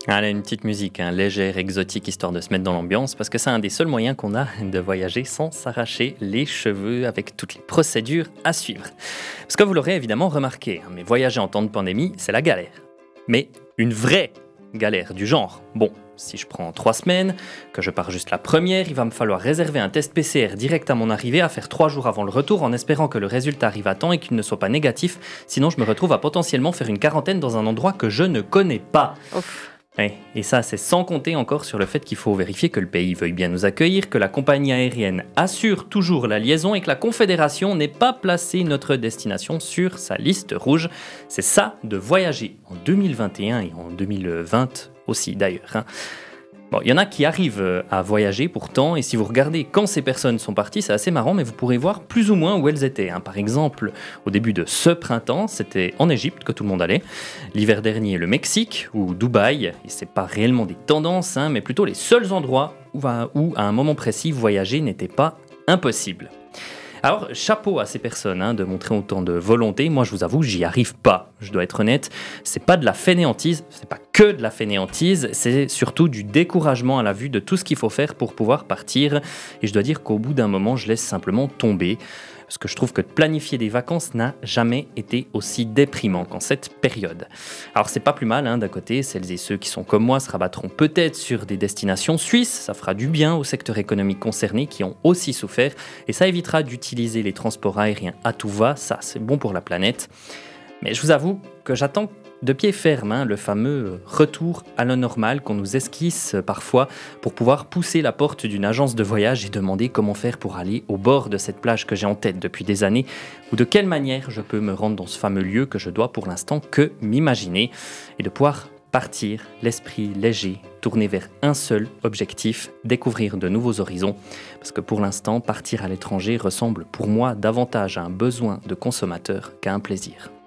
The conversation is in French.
Allez, une petite musique, légère, exotique, histoire de se mettre dans l'ambiance, parce que c'est un des seuls moyens qu'on a de voyager sans s'arracher les cheveux, avec toutes les procédures à suivre. Parce que vous l'aurez évidemment remarqué, mais voyager en temps de pandémie, c'est la galère. Mais une vraie galère du genre. Bon, si je prends 3 semaines, que je pars juste la première, il va me falloir réserver un test PCR direct à mon arrivée, à faire 3 jours avant le retour, en espérant que le résultat arrive à temps et qu'il ne soit pas négatif, sinon je me retrouve à potentiellement faire une quarantaine dans un endroit que je ne connais pas. Ouf. Ouais, et ça, c'est sans compter encore sur le fait qu'il faut vérifier que le pays veuille bien nous accueillir, que la compagnie aérienne assure toujours la liaison et que la Confédération n'ait pas placé notre destination sur sa liste rouge. C'est ça de voyager en 2021 et en 2020 aussi d'ailleurs. Bon, il y en a qui arrivent à voyager pourtant, et si vous regardez quand ces personnes sont parties, c'est assez marrant, mais vous pourrez voir plus ou moins où elles étaient. Par exemple, au début de ce printemps, c'était en Égypte que tout le monde allait. L'hiver dernier, le Mexique ou Dubaï, et c'est pas réellement des tendances, mais plutôt les seuls endroits où à un moment précis, voyager n'était pas impossible. Alors, chapeau à ces personnes de montrer autant de volonté. Moi, je vous avoue, j'y arrive pas. Je dois être honnête, c'est pas de la fainéantise, c'est pas que de la fainéantise, c'est surtout du découragement à la vue de tout ce qu'il faut faire pour pouvoir partir. Et je dois dire qu'au bout d'un moment, je laisse simplement tomber. Parce que je trouve que de planifier des vacances n'a jamais été aussi déprimant qu'en cette période. Alors c'est pas plus mal d'un côté, celles et ceux qui sont comme moi se rabattront peut-être sur des destinations suisses, ça fera du bien au secteur économique concerné qui ont aussi souffert, et ça évitera d'utiliser les transports aériens à tout va, ça c'est bon pour la planète. Mais je vous avoue que j'attends de pied ferme le fameux retour à la normale qu'on nous esquisse parfois pour pouvoir pousser la porte d'une agence de voyage et demander comment faire pour aller au bord de cette plage que j'ai en tête depuis des années, ou de quelle manière je peux me rendre dans ce fameux lieu que je dois pour l'instant que m'imaginer, et de pouvoir partir l'esprit léger, tourné vers un seul objectif, découvrir de nouveaux horizons, parce que pour l'instant, partir à l'étranger ressemble pour moi davantage à un besoin de consommateur qu'à un plaisir.